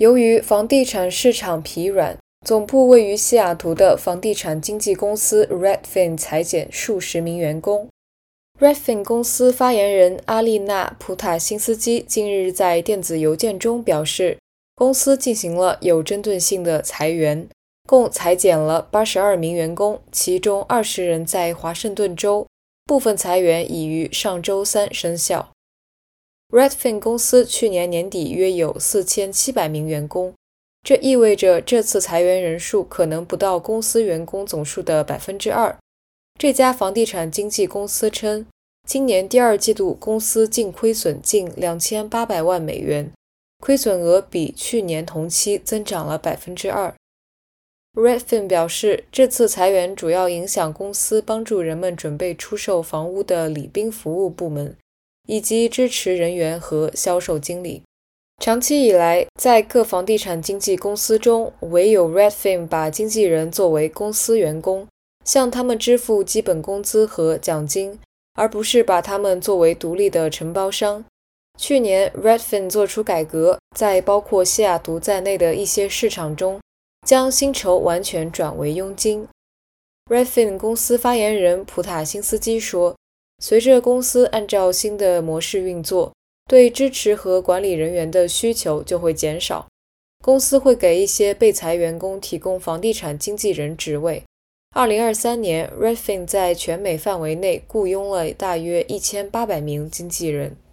由于房地产市场疲软，总部位于西雅图的房地产经纪公司 Redfin 裁减数十名员工。Redfin 公司发言人阿丽娜·普塔辛斯基近日在电子邮件中表示，公司进行了有针对性的裁员，共裁减了82名员工，其中20人在华盛顿州，部分裁员已于上周三生效。Redfin 公司去年年底约有4700名员工，这意味着这次裁员人数可能不到公司员工总数的 2%。这家房地产经纪公司称，今年第二季度公司净亏损近2800万美元，亏损额比去年同期增长了 2%。Redfin 表示，这次裁员主要影响公司帮助人们准备出售房屋的礼宾服务部门，以及支持人员和销售经理。长期以来，在各房地产经纪公司中，唯有 Redfin 把经纪人作为公司员工，向他们支付基本工资和奖金，而不是把他们作为独立的承包商。去年 Redfin 做出改革，在包括西雅图在内的一些市场中，将薪酬完全转为佣金。Redfin 公司发言人普塔辛斯基说，随着公司按照新的模式运作，对支持和管理人员的需求就会减少。公司会给一些被裁员工提供房地产经纪人职位。2023年 Redfin 在全美范围内雇佣了大约1800名经纪人。